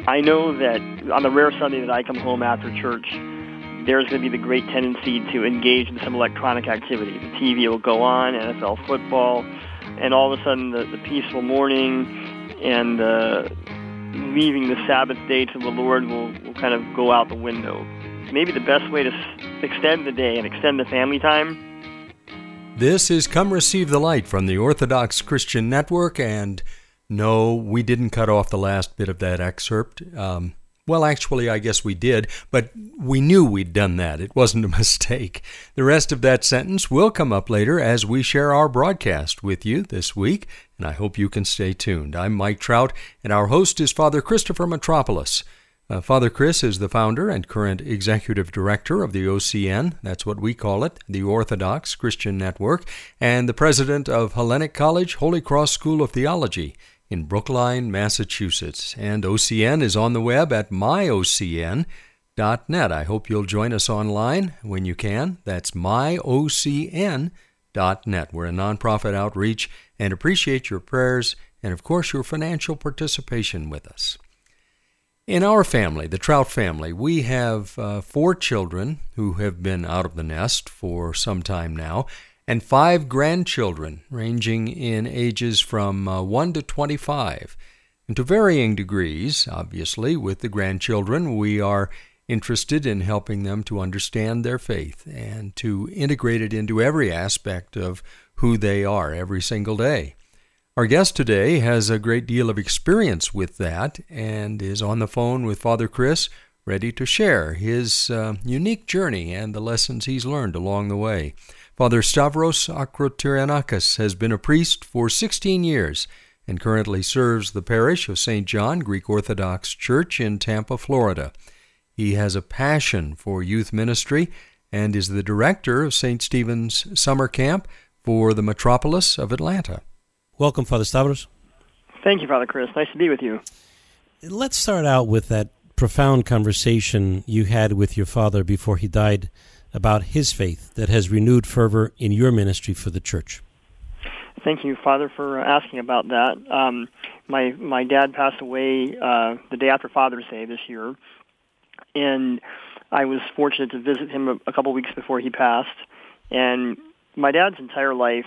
I know that on the rare Sunday that I come home after church, there's going to be the great tendency to engage in some electronic activity. The TV will go on, NFL football, and all of a sudden the peaceful morning and leaving the Sabbath day to the Lord will kind of go out the window. Maybe the best way to extend the day and extend the family time. This is Come Receive the Light from the Orthodox Christian Network, and no, we didn't cut off the last bit of that excerpt. Well, actually, I guess we did, but we knew we'd done that. It wasn't a mistake. The rest of that sentence will come up later as we share our broadcast with you this week, and I hope you can stay tuned. I'm Mike Trout, and our host is Father Christopher Metropolis. Father Chris is the founder and current executive director of the OCN, that's what we call it, the Orthodox Christian Network, and the president of Hellenic College Holy Cross School of Theology in Brookline, Massachusetts. And OCN is on the web at myocn.net. I hope you'll join us online when you can. That's myocn.net. We're a nonprofit outreach and appreciate your prayers and, of course, your financial participation with us. In our family, the Trout family, we have 4 children who have been out of the nest for some time now, and 5 grandchildren ranging in ages from 1 to 25. And to varying degrees, obviously, with the grandchildren, we are interested in helping them to understand their faith and to integrate it into every aspect of who they are every single day. Our guest today has a great deal of experience with that and is on the phone with Father Chris, ready to share his unique journey and the lessons he's learned along the way. Father Stavros Akroterianakis has been a priest for 16 years and currently serves the parish of St. John Greek Orthodox Church in Tampa, Florida. He has a passion for youth ministry and is the director of St. Stephen's Summer Camp for the metropolis of Atlanta. Welcome, Father Stavros. Thank you, Father Chris. Nice to be with you. Let's start out with that profound conversation you had with your father before he died about his faith that has renewed fervor in your ministry for the church. Thank you, Father, for asking about that. My dad passed away the day after Father's Day this year, and I was fortunate to visit him a couple weeks before he passed. And my dad's entire life,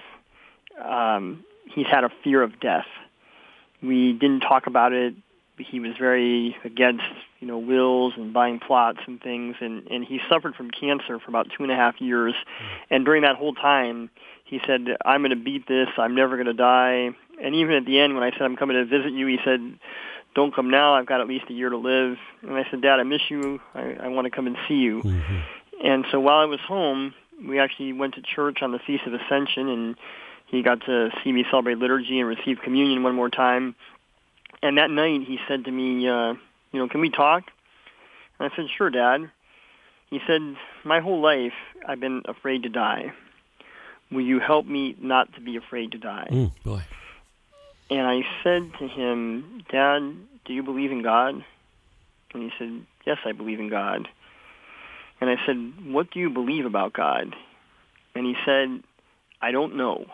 he's had a fear of death. We didn't talk about it. He was very against, wills and buying plots and things, and he suffered from cancer for about 2.5 years. And during that whole time, he said, I'm going to beat this. I'm never going to die. And even at the end, when I said, I'm coming to visit you, he said, don't come now. I've got at least a year to live. And I said, Dad, I miss you. I want to come and see you. Mm-hmm. And so while I was home, we actually went to church on the Feast of Ascension, and he got to see me celebrate liturgy and receive communion one more time. And that night he said to me, can we talk? And I said, sure, Dad. He said, my whole life I've been afraid to die. Will you help me not to be afraid to die? Boy. And I said to him, Dad, do you believe in God? And he said, yes, I believe in God. And I said, what do you believe about God? And he said, I don't know.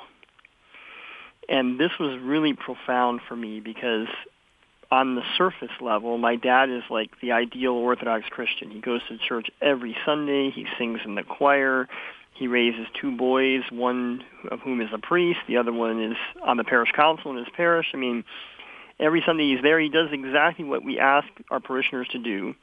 And this was really profound for me because on the surface level, my dad is like the ideal Orthodox Christian. He goes to church every Sunday. He sings in the choir. He raises 2 boys, one of whom is a priest. The other one is on the parish council in his parish. I mean, every Sunday he's there. He does exactly what we ask our parishioners to do.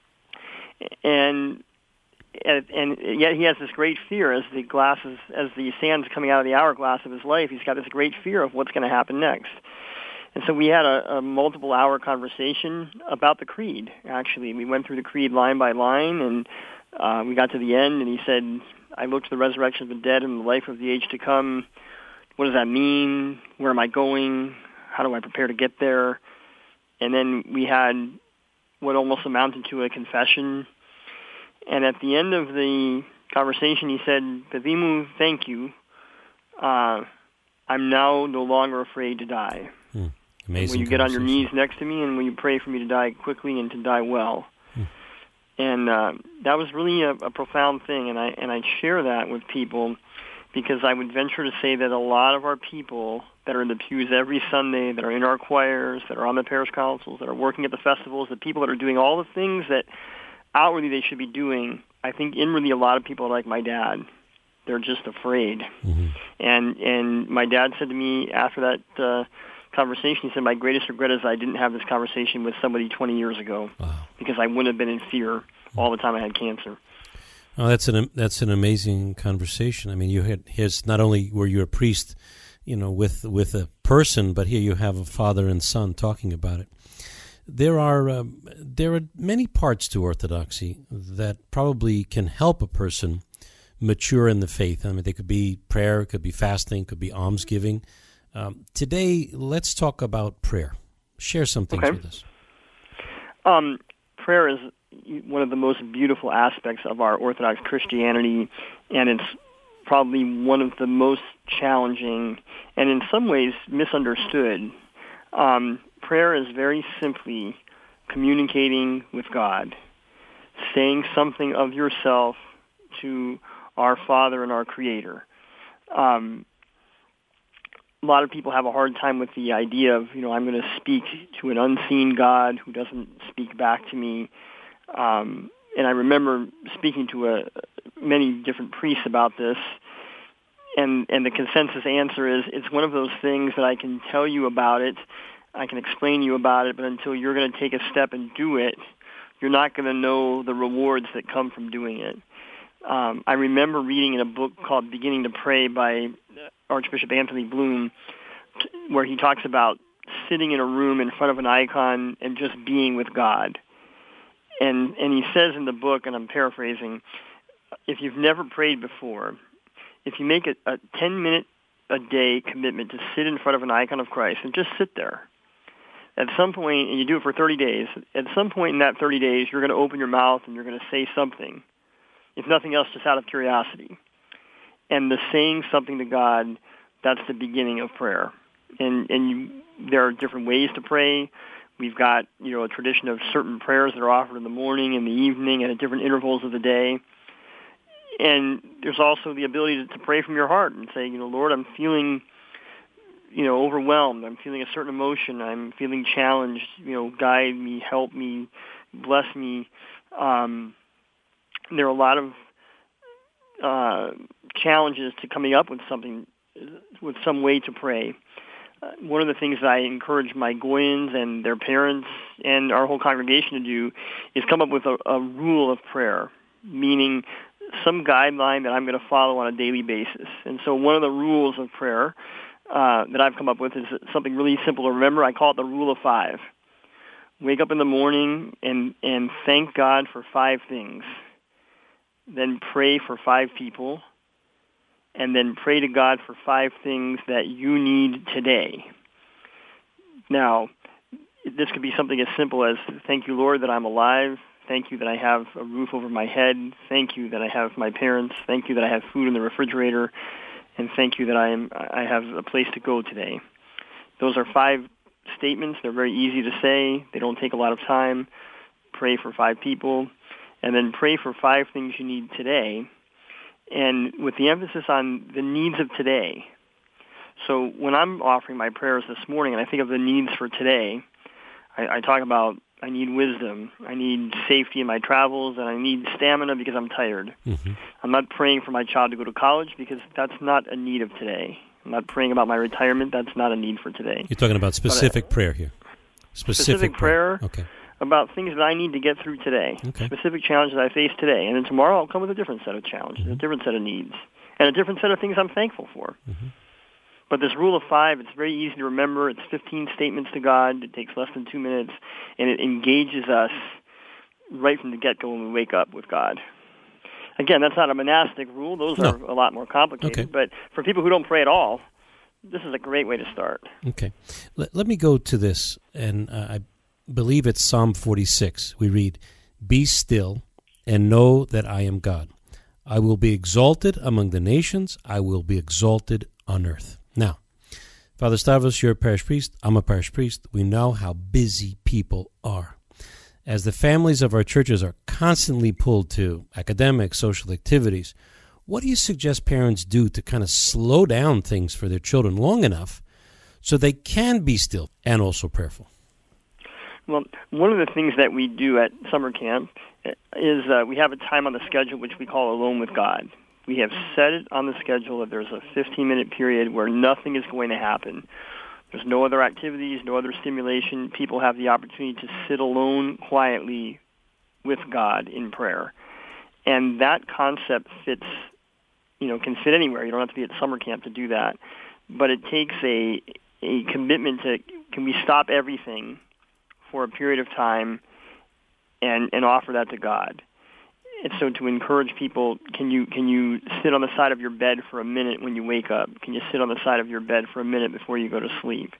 And yet he has this great fear as the sand's coming out of the hourglass of his life. He's got this great fear of what's going to happen next. And so we had a multiple-hour conversation about the creed, actually. We went through the creed line by line, and we got to the end, and he said, I look to the resurrection of the dead and the life of the age to come. What does that mean? Where am I going? How do I prepare to get there? And then we had what almost amounted to a confession. And at the end of the conversation, he said, Pavimu, thank you. I'm now no longer afraid to die. Amazing. Will you get on your knees next to me, and will you pray for me to die quickly and to die well? And that was really a profound thing, and I share that with people because I would venture to say that a lot of our people that are in the pews every Sunday, that are in our choirs, that are on the parish councils, that are working at the festivals, the people that are doing all the things that outwardly they should be doing, I think inwardly a lot of people are like my dad. They're just afraid. Mm-hmm. And my dad said to me after that conversation, he said, my greatest regret is I didn't have this conversation with somebody 20 years ago. Wow. Because I wouldn't have been in fear all the time I had cancer. Oh, that's an amazing conversation. I mean, here's not only were you a priest, with a person, but here you have a father and son talking about it. There are many parts to Orthodoxy that probably can help a person mature in the faith. I mean, they could be prayer, it could be fasting, it could be almsgiving. Today, let's talk about prayer. Share some things with us. Prayer is one of the most beautiful aspects of our Orthodox Christianity, and it's probably one of the most challenging and in some ways misunderstood. Prayer is very simply communicating with God, saying something of yourself to our Father and our Creator. A lot of people have a hard time with the idea of, I'm going to speak to an unseen God who doesn't speak back to me. And I remember speaking to many different priests about this, and the consensus answer is it's one of those things that I can tell you about it, I can explain to you about it, but until you're going to take a step and do it, you're not going to know the rewards that come from doing it. I remember reading in a book called Beginning to Pray by Archbishop Anthony Bloom, where he talks about sitting in a room in front of an icon and just being with God. And he says in the book, and I'm paraphrasing, if you've never prayed before, if you make a 10-minute-a-day commitment to sit in front of an icon of Christ and just sit there, at some point, and you do it for 30 days, at some point in that 30 days, you're going to open your mouth and you're going to say something, if nothing else, just out of curiosity. And the saying something to God, that's the beginning of prayer. There are different ways to pray. We've got, a tradition of certain prayers that are offered in the morning and the evening and at different intervals of the day. And there's also the ability to pray from your heart and say, Lord, I'm feeling, overwhelmed. I'm feeling a certain emotion. I'm feeling challenged. Guide me, help me, bless me. There are a lot of challenges to coming up with some way to pray. One of the things that I encourage my Goyans and their parents and our whole congregation to do is come up with a rule of prayer, meaning some guideline that I'm going to follow on a daily basis. And so one of the rules of prayer that I've come up with is something really simple to remember. I call it the Rule of 5. Wake up in the morning and thank God for 5 things. Then pray for 5 people. And then pray to God for 5 things that you need today. Now, this could be something as simple as, thank you, Lord, that I'm alive. Thank you that I have a roof over my head. Thank you that I have my parents. Thank you that I have food in the refrigerator. And thank you that I have a place to go today. Those are 5 statements. They're very easy to say. They don't take a lot of time. Pray for 5 people. And then pray for 5 things you need today. And with the emphasis on the needs of today. So when I'm offering my prayers this morning and I think of the needs for today, I talk about I need wisdom, I need safety in my travels, and I need stamina because I'm tired. Mm-hmm. I'm not praying for my child to go to college because that's not a need of today. I'm not praying about my retirement. That's not a need for today. You're talking about specific prayer here. Specific prayer. Okay. About things that I need to get through today, specific challenges I face today. And then tomorrow I'll come with a different set of challenges, a different set of needs, and a different set of things I'm thankful for. Mm-hmm. But this Rule of 5, it's very easy to remember. It's 15 statements to God. It takes less than 2 minutes, and it engages us right from the get-go when we wake up with God. Again, that's not a monastic rule. Those are a lot more complicated. Okay. But for people who don't pray at all, this is a great way to start. Okay. Let me go to this, and I believe it's Psalm 46. We read, "Be still and know that I am God. I will be exalted among the nations. I will be exalted on earth." Now, Father Stavros, you're a parish priest. I'm a parish priest. We know how busy people are. As the families of our churches are constantly pulled to academic, social activities, what do you suggest parents do to kind of slow down things for their children long enough so they can be still and also prayerful? Well, one of the things that we do at summer camp is we have a time on the schedule which we call Alone with God. We have set it on the schedule that there's a 15-minute period where nothing is going to happen. There's no other activities, no other stimulation. People have the opportunity to sit alone quietly with God in prayer. And that concept fits, can fit anywhere. You don't have to be at summer camp to do that. But it takes a commitment to, can we stop everything for a period of time and offer that to God? And so to encourage people, can you sit on the side of your bed for a minute when you wake up? Can you sit on the side of your bed for a minute before you go to sleep?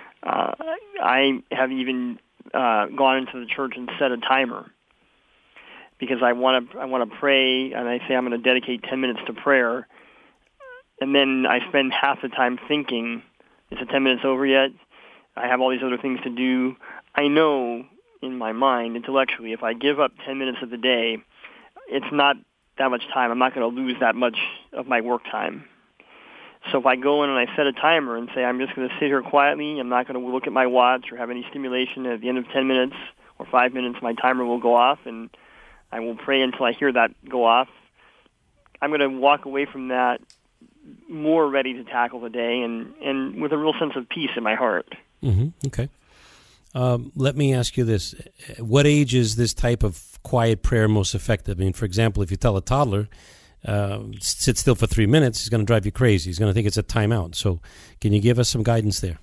I have even gone into the church and set a timer because I want to pray, and I say I'm going to dedicate 10 minutes to prayer, and then I spend half the time thinking, is the 10 minutes over yet? I have all these other things to do. I know in my mind, intellectually, if I give up 10 minutes of the day, it's not that much time. I'm not going to lose that much of my work time. So if I go in and I set a timer and say, I'm just going to sit here quietly, I'm not going to look at my watch or have any stimulation, at the end of 10 minutes or 5 minutes, my timer will go off, and I will pray until I hear that go off. I'm going to walk away from that more ready to tackle the day and with a real sense of peace in my heart. Mm-hmm. Okay. Let me ask you this. What age is this type of quiet prayer most effective? I mean, for example, if you tell a toddler, sit still for 3 minutes, he's going to drive you crazy. He's going to think it's a timeout. So can you give us some guidance there?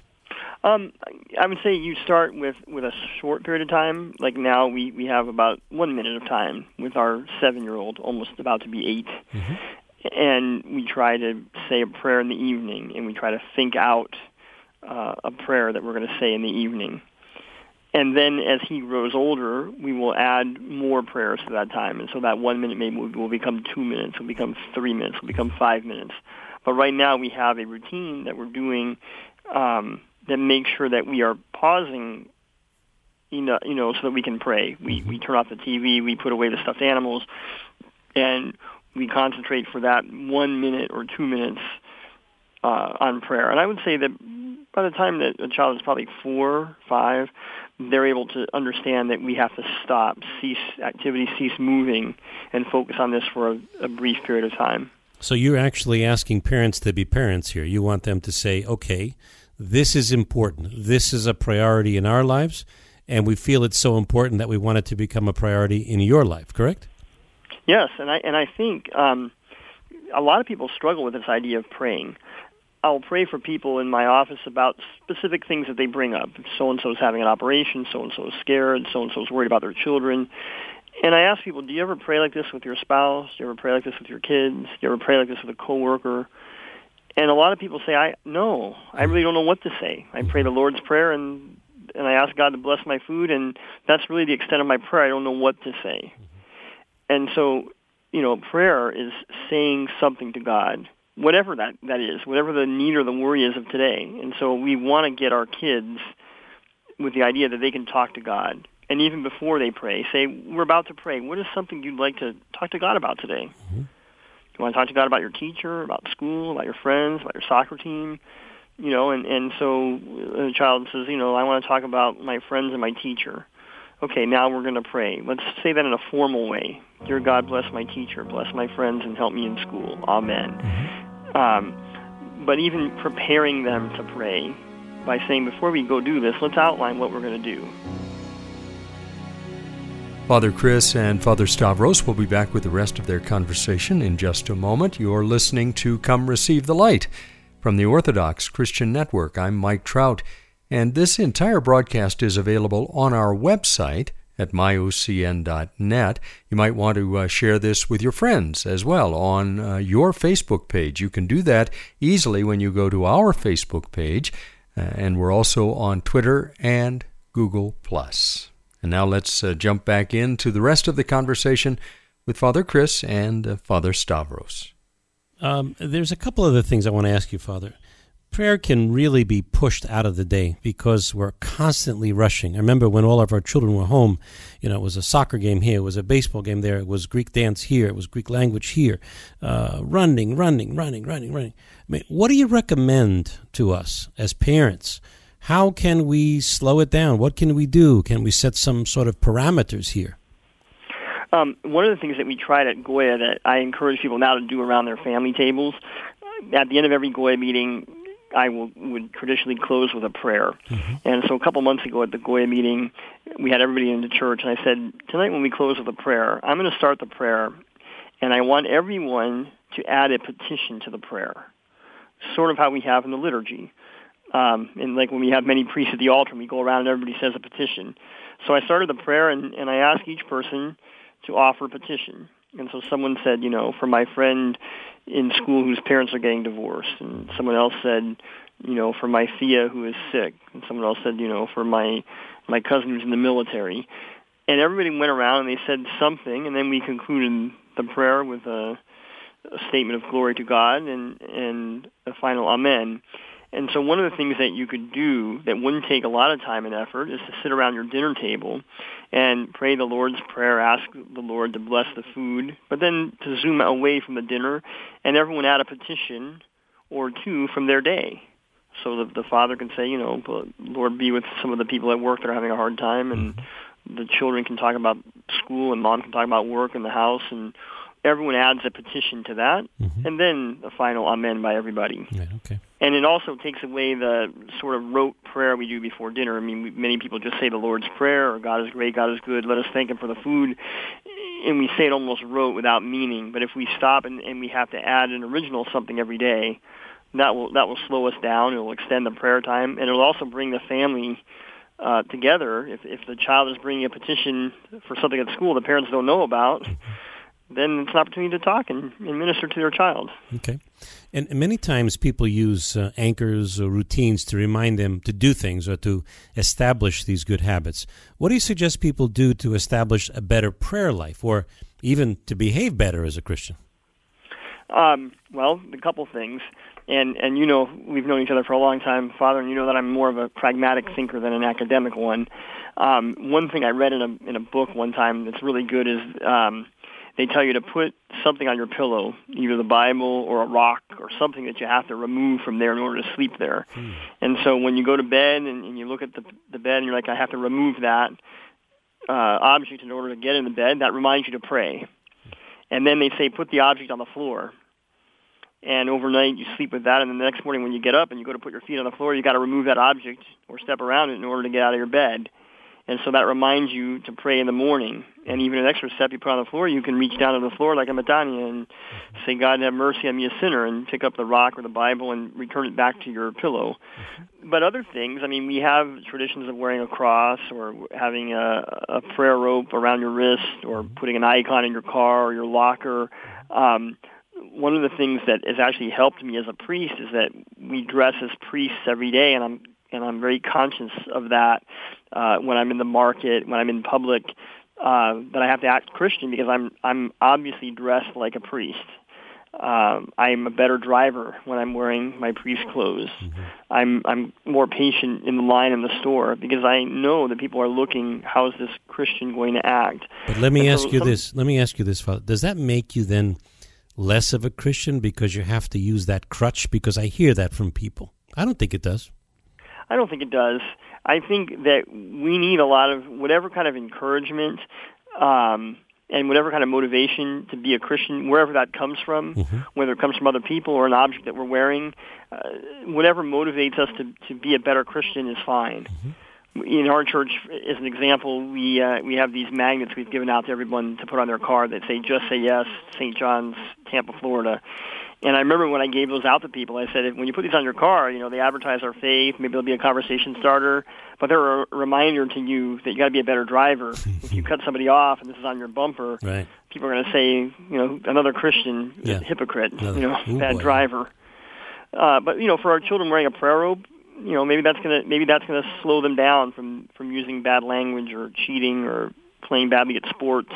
I would say you start with a short period of time. Like now we have about 1 minute of time with our 7-year-old, almost about to be 8. Mm-hmm. And we try to say a prayer in the evening, and we try to think out a prayer that we're going to say in the evening. And then as he grows older, we will add more prayers to that time. And so that 1 minute maybe will become 2 minutes, will become 3 minutes, will become 5 minutes. But right now we have a routine that we're doing that makes sure that we are pausing, so that we can pray. We turn off the TV, we put away the stuffed animals, and we concentrate for that 1 minute or 2 minutes on prayer. And I would say that by the time that a child is probably 4, 5, they're able to understand that we have to stop, cease activity, cease moving, and focus on this for a brief period of time. So you're actually asking parents to be parents here. You want them to say, okay, this is important. This is a priority in our lives, and we feel it's so important that we want it to become a priority in your life, correct? Yes, and I think a lot of people struggle with this idea of praying. I'll pray for people in my office about specific things that they bring up. So-and-so is having an operation, so-and-so is scared, so-and-so is worried about their children. And I ask people, do you ever pray like this with your spouse? Do you ever pray like this with your kids? Do you ever pray like this with a coworker? And a lot of people say, I really don't know what to say. I pray the Lord's Prayer, and I ask God to bless my food, and that's really the extent of my prayer. I don't know what to say. And so, prayer is saying something to God, whatever that is, whatever the need or the worry is of today. And so we want to get our kids with the idea that they can talk to God. And even before they pray, say, we're about to pray. What is something you'd like to talk to God about today? Mm-hmm. You want to talk to God about your teacher, about school, about your friends, about your soccer team? And so the child says, I want to talk about my friends and my teacher. Okay, now we're going to pray. Let's say that in a formal way. Dear God, bless my teacher, bless my friends, and help me in school. Amen. Mm-hmm. But even preparing them to pray by saying, before we go do this, let's outline what we're going to do. Father Chris and Father Stavros will be back with the rest of their conversation in just a moment. You're listening to Come Receive the Light from the Orthodox Christian Network. I'm Mike Trout, and this entire broadcast is available on our website at myocn.net. You might want to share this with your friends as well on your Facebook page. You can do that easily when you go to our Facebook page, and we're also on Twitter and Google+. And now let's jump back into the rest of the conversation with Father Chris and Father Stavros. There's a couple other things I want to ask you, Father. prayer can really be pushed out of the day because we're constantly rushing. I remember when all of our children were home, it was a soccer game here, it was a baseball game there, it was Greek dance here, it was Greek language here, running. I mean, what do you recommend to us as parents? How can we slow it down? What can we do? Can we set some sort of parameters here? One of the things that we tried at Goya that I encourage people now to do around their family tables, at the end of every Goya meeting, I would traditionally close with a prayer. Mm-hmm. And so a couple months ago at the Goya meeting, we had everybody in the church, and I said, tonight when we close with a prayer, I'm going to start the prayer, and I want everyone to add a petition to the prayer, sort of how we have in the liturgy. And like when we have many priests at the altar, we go around and everybody says a petition. So I started the prayer, and I asked each person to offer a petition. And so someone said, for my friend in school whose parents are getting divorced. And someone else said, for my Thea who is sick. And someone else said, for my cousin who's in the military. And everybody went around and they said something, and then we concluded the prayer with a statement of glory to God and a final amen. And so one of the things that you could do that wouldn't take a lot of time and effort is to sit around your dinner table and pray the Lord's Prayer, ask the Lord to bless the food, but then to zoom away from the dinner and everyone add a petition or two from their day. So the father can say, Lord, be with some of the people at work that are having a hard time, and the children can talk about school, and mom can talk about work in the house, and everyone adds a petition to that, and then a final amen by everybody. Yeah, okay. And it also takes away the sort of rote prayer we do before dinner. I mean, many people just say the Lord's Prayer, or God is great, God is good, let us thank Him for the food, and we say it almost rote without meaning. But if we stop and we have to add an original something every day, that will slow us down. It will extend the prayer time, and it will also bring the family together. If the child is bringing a petition for something at school the parents don't know about, then it's an opportunity to talk and minister to their child. Okay. And many times people use anchors or routines to remind them to do things or to establish these good habits. What do you suggest people do to establish a better prayer life or even to behave better as a Christian? Well, a couple things. And we've known each other for a long time, Father, and you know that I'm more of a pragmatic thinker than an academic one. One thing I read in a book one time that's really good is they tell you to put something on your pillow, either the Bible or a rock or something that you have to remove from there in order to sleep there. And so when you go to bed and you look at the bed and you're like, I have to remove that object in order to get in the bed, that reminds you to pray. And then they say put the object on the floor. And overnight you sleep with that, and then the next morning when you get up and you go to put your feet on the floor, you got to remove that object or step around it in order to get out of your bed. And so that reminds you to pray in the morning. And even an extra step you put on the floor, you can reach down to the floor like a Matanya and say, God, have mercy on me, a sinner, and pick up the rock or the Bible and return it back to your pillow. But other things, I mean, we have traditions of wearing a cross or having a prayer rope around your wrist or putting an icon in your car or your locker. One of the things that has actually helped me as a priest is that we dress as priests every day, and I'm very conscious of that when I'm in the market, when I'm in public, that I have to act Christian because I'm obviously dressed like a priest. I'm a better driver when I'm wearing my priest clothes. I'm more patient in the line in the store because I know that people are looking, how is this Christian going to act? But let me ask you this, Father. Does that make you then less of a Christian because you have to use that crutch? Because I hear that from people. I don't think it does. I don't think it does. I think that we need a lot of whatever kind of encouragement and whatever kind of motivation to be a Christian, wherever that comes from, whether it comes from other people or an object that we're wearing, whatever motivates us to be a better Christian is fine. In our church, as an example, we have these magnets we've given out to everyone to put on their car that say, just say yes, St. John's, Tampa, Florida. And I remember when I gave those out to people, I said, when you put these on your car, they advertise our faith, maybe they'll be a conversation starter, but they're a reminder to you that you got to be a better driver. If you cut somebody off and this is on your bumper, right, people are going to say, another Christian, hypocrite, bad driver. But for our children wearing a prayer robe, maybe that's gonna slow them down from using bad language or cheating or playing badly at sports.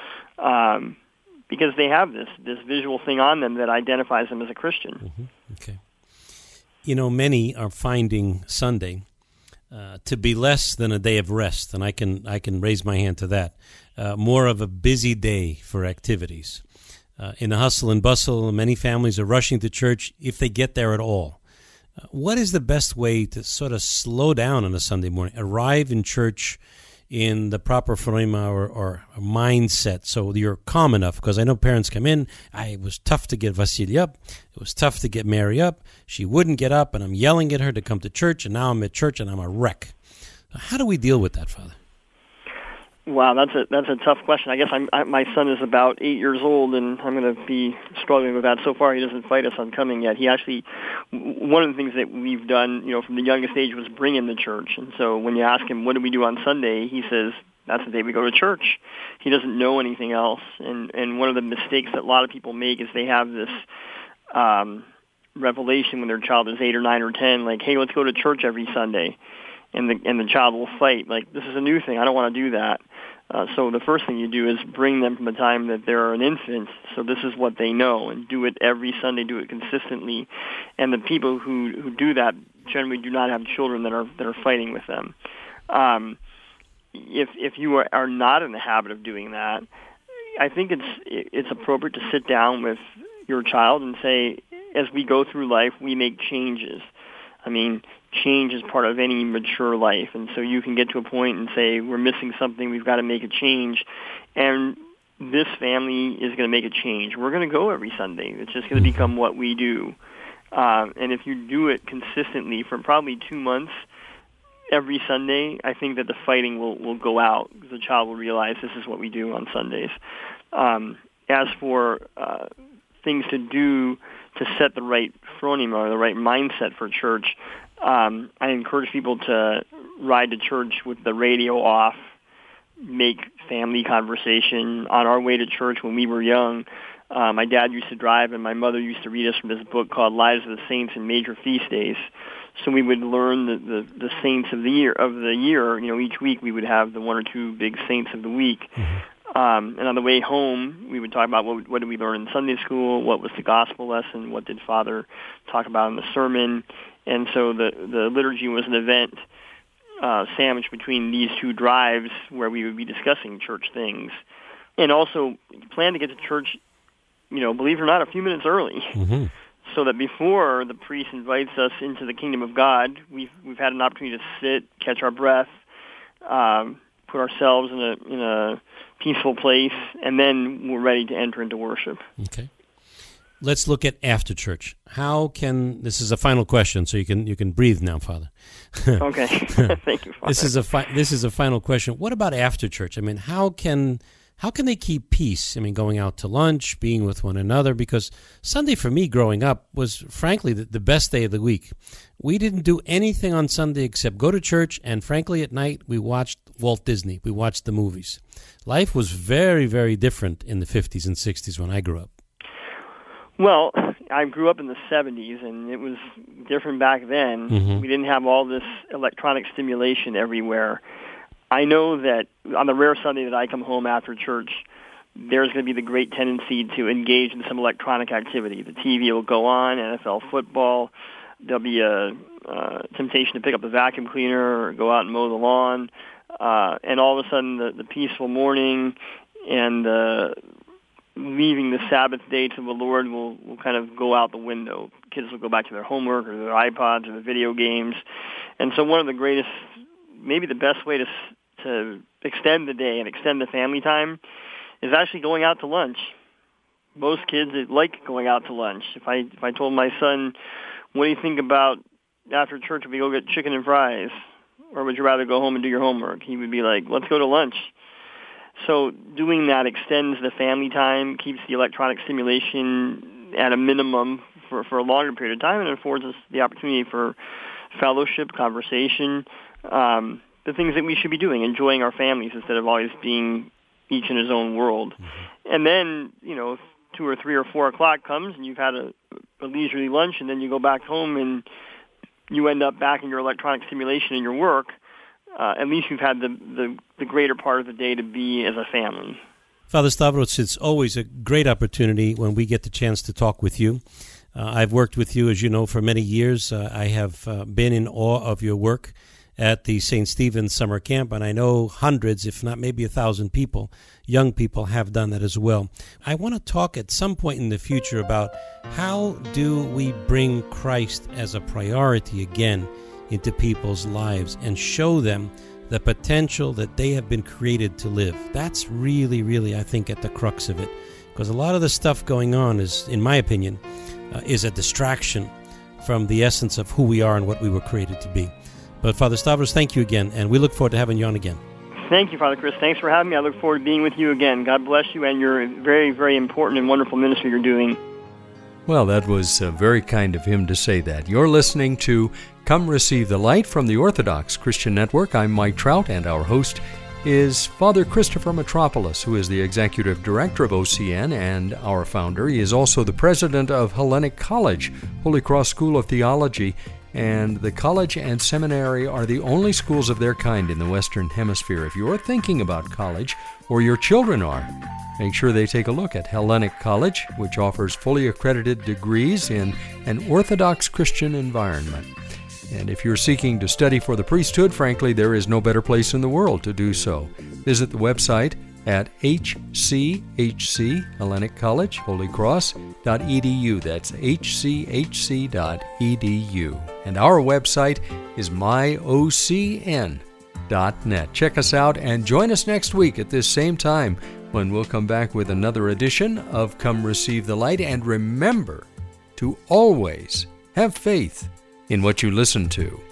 Because they have this visual thing on them that identifies them as a Christian. Okay. Many are finding Sunday to be less than a day of rest, and I can raise my hand to that. More of a busy day for activities. In the hustle and bustle, many families are rushing to church if they get there at all. What is the best way to sort of slow down on a Sunday morning, arrive in church in the proper phronema or mindset so you're calm enough? Because I know parents come in, it was tough to get Vasily up, it was tough to get Mary up, she wouldn't get up, and I'm yelling at her to come to church, and now I'm at church and I'm a wreck. How do we deal with that, Father? Wow, that's a tough question. I guess my son is about 8 years old, and I'm going to be struggling with that. So far, he doesn't fight us on coming yet. He actually, one of the things that we've done, from the youngest age was bring him to church. And so when you ask him, what do we do on Sunday, he says, that's the day we go to church. He doesn't know anything else. And one of the mistakes that a lot of people make is they have this revelation when their child is 8 or 9 or 10, like, hey, let's go to church every Sunday. And the child will fight, like, this is a new thing, I don't want to do that. So the first thing you do is bring them from the time that they're an infant, so this is what they know, and do it every Sunday, do it consistently. And the people who do that generally do not have children that are fighting with them. If you are not in the habit of doing that, I think it's appropriate to sit down with your child and say, as we go through life, we make changes. I mean, change is part of any mature life, and so you can get to a point and say, we're missing something, we've got to make a change, and this family is going to make a change. We're going to go every Sunday. It's just going to become what we do. And if you do it consistently for probably 2 months, every Sunday, I think that the fighting will go out, because the child will realize this is what we do on Sundays. As for things to do to set the right phronema or the right mindset for church, I encourage people to ride to church with the radio off, make family conversation. On our way to church when we were young, my dad used to drive, and my mother used to read us from this book called Lives of the Saints and Major Feast Days. So we would learn the saints of the year. Each week we would have the 1 or 2 big saints of the week. And on the way home, we would talk about what did we learn in Sunday school, what was the gospel lesson, what did Father talk about in the sermon. And so the liturgy was an event sandwiched between these 2 drives where we would be discussing church things. And also plan to get to church, believe it or not, a few minutes early. Mm-hmm. So that before the priest invites us into the kingdom of God, we've had an opportunity to sit, catch our breath, put ourselves in a peaceful place, and then we're ready to enter into worship. Okay. Let's look at after church. This is a final question, so you can breathe now, Father. Okay. Thank you, Father. This is a final question. What about after church? I mean, how can they keep peace? I mean, going out to lunch, being with one another, because Sunday for me growing up was frankly the best day of the week. We didn't do anything on Sunday except go to church, and frankly at night we watched Walt Disney. We watched the movies. Life was very, very different in the 50s and 60s when I grew up. Well, I grew up in the 70s, and it was different back then. Mm-hmm. We didn't have all this electronic stimulation everywhere. I know that on the rare Sunday that I come home after church, there's going to be the great tendency to engage in some electronic activity. The TV will go on, NFL football. There'll be a temptation to pick up the vacuum cleaner or go out and mow the lawn. And all of a sudden, the peaceful morning and leaving the Sabbath day to the Lord will kind of go out the window. Kids will go back to their homework or their iPods or their video games. And so one of the greatest, maybe the best way to extend the day and extend the family time is actually going out to lunch. Most kids like going out to lunch. If I told my son, what do you think about after church if we go get chicken and fries? Or would you rather go home and do your homework? He would be like, let's go to lunch. So doing that extends the family time, keeps the electronic stimulation at a minimum for a longer period of time, and affords us the opportunity for fellowship, conversation, the things that we should be doing, enjoying our families instead of always being each in his own world. Mm-hmm. And then, 2 or 3 or 4 o'clock comes and you've had a leisurely lunch, and then you go back home and you end up back in your electronic stimulation in your work. At least you've had the greater part of the day to be as a family. Father Stavros, it's always a great opportunity when we get the chance to talk with you. I've worked with you, as you know, for many years. I have been in awe of your work at the St. Stephen's Summer Camp, and I know hundreds, if not maybe 1,000 people, young people, have done that as well. I want to talk at some point in the future about how do we bring Christ as a priority again into people's lives and show them the potential that they have been created to live. That's really, really, I think, at the crux of it. Because a lot of the stuff going on is, in my opinion, is a distraction from the essence of who we are and what we were created to be. But Father Stavros, thank you again, and we look forward to having you on again. Thank you, Father Chris. Thanks for having me. I look forward to being with you again. God bless you and your very, very important and wonderful ministry you're doing. Well, that was very kind of him to say that. You're listening to Come Receive the Light from the Orthodox Christian Network. I'm Mike Trout, and our host is Father Christopher Metropolis, who is the Executive Director of OCN and our founder. He is also the President of Hellenic College, Holy Cross School of Theology, and the college and seminary are the only schools of their kind in the Western Hemisphere. If you're thinking about college, or your children are, make sure they take a look at Hellenic College, which offers fully accredited degrees in an Orthodox Christian environment. And if you're seeking to study for the priesthood, frankly, there is no better place in the world to do so. Visit the website at HCHC, Hellenic College, Holy Cross.edu. That's hchc.edu. And our website is myocn.net. Check us out and join us next week at this same time when we'll come back with another edition of Come Receive the Light. And remember to always have faith in what you listen to.